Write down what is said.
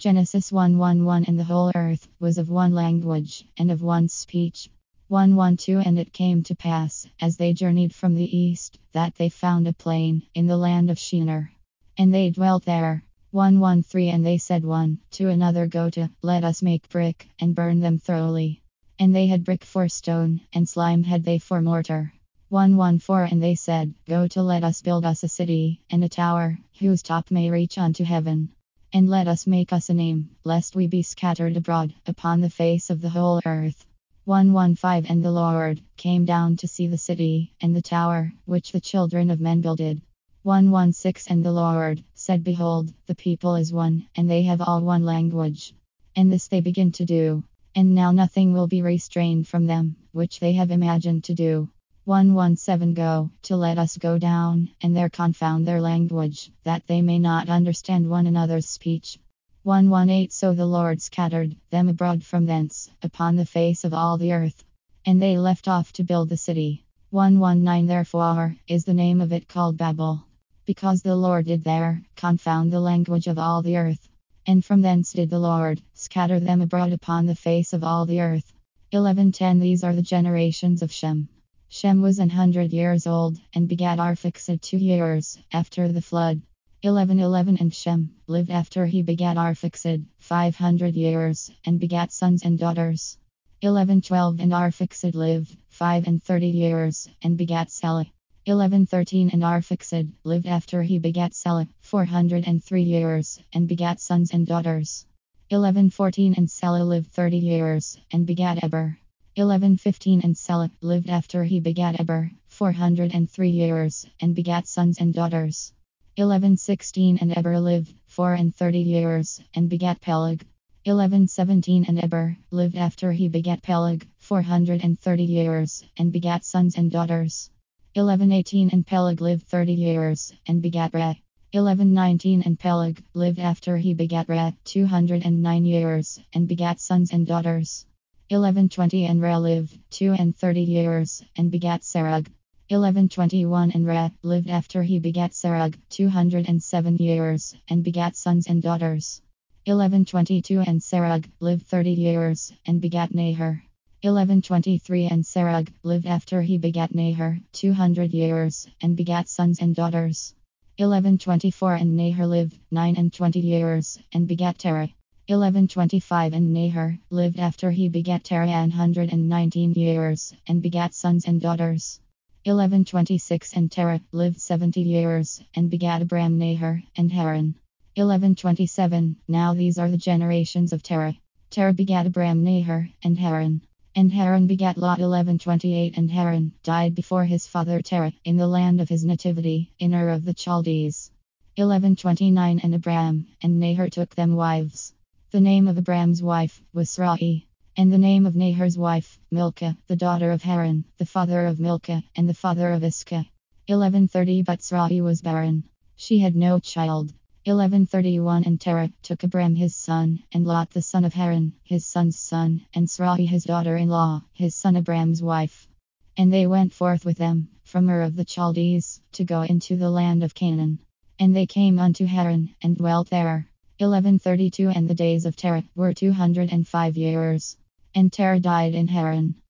Genesis 1:1 And the whole earth was of one language, and of one speech. 1:2 And it came to pass, as they journeyed from the east, that they found a plain in the land of Shinar. And they dwelt there. 1:3 And they said one to another, Go to, let us make brick, and burn them thoroughly. And they had brick for stone, and slime had they for mortar. 1:4 And they said, Go to, let us build us a city, and a tower, whose top may reach unto heaven. And let us make us a name, lest we be scattered abroad upon the face of the whole earth. 1:5 And the Lord came down to see the city, and the tower, which the children of men builded. 1:6 And the Lord said, Behold, the people is one, and they have all one language. And this they begin to do. And now nothing will be restrained from them, which they have imagined to do. 1:7 Go, to let us go down, and there confound their language, that they may not understand one another's speech. 1:8 So the Lord scattered them abroad from thence, upon the face of all the earth. And they left off to build the city. 1:9 Therefore is the name of it called Babel, because the Lord did there confound the language of all the earth. And from thence did the Lord scatter them abroad upon the face of all the earth. 11:10 These are the generations of Shem. Shem was 100 years old, and begat Arphaxad 2 years after the flood. 11:11 And Shem lived after he begat Arphaxad 500 years, and begat sons and daughters. 11:12 And Arphaxad lived 35 years, and begat Selah. 11:13 And Arphaxad lived after he begat Selah 403 years, and begat sons and daughters. 11:14 And Selah lived 30 years, and begat Eber. 11:15 And Selah lived after he begat Eber 403 years, and begat sons and daughters. 11:16 And Eber lived 34 years, and begat Peleg. 11:17 And Eber lived after he begat Peleg 430 years, and begat sons and daughters. 11:18 And Peleg lived 30 years, and begat Reh. 11:19 And Peleg lived after he begat Reh 209 years, and begat sons and daughters. 11:20 And Reh lived 32 years, and begat Serug. 11:21 And Reh lived after he begat Serug 207 years, and begat sons and daughters. 11:22 And Serug lived 30 years, and begat Nahor. 11:23 And Serug lived after he begat Nahor 200 years, and begat sons and daughters. 11:24 And Nahor lived 29 years, and begat Terah. 11:25 And Nahor lived after he begat Terah 119 years, and begat sons and daughters. 11:26 And Terah lived 70 years, and begat Abram, Nahor, and Haran. 11:27 Now these are the generations of Terah. Terah begat Abram, Nahor, and Haran. And Haran begat Lot. 11:28 And Haran died before his father Terah, in the land of his nativity, in Ur of the Chaldees. 11:29 And Abram and Nahor took them wives. The name of Abram's wife was Sarai. And the name of Nahor's wife, Milcah, the daughter of Haran, the father of Milcah, and the father of Iscah. 11:30 But Sarai was barren. She had no child. 11:31 And Terah took Abram his son, and Lot the son of Haran, his son's son, and Sarai his daughter-in-law, his son Abram's wife. And they went forth with them from Ur of the Chaldees, to go into the land of Canaan. And they came unto Haran, and dwelt there. 11:32 And the days of Terah were 205 years. And Terah died in Haran.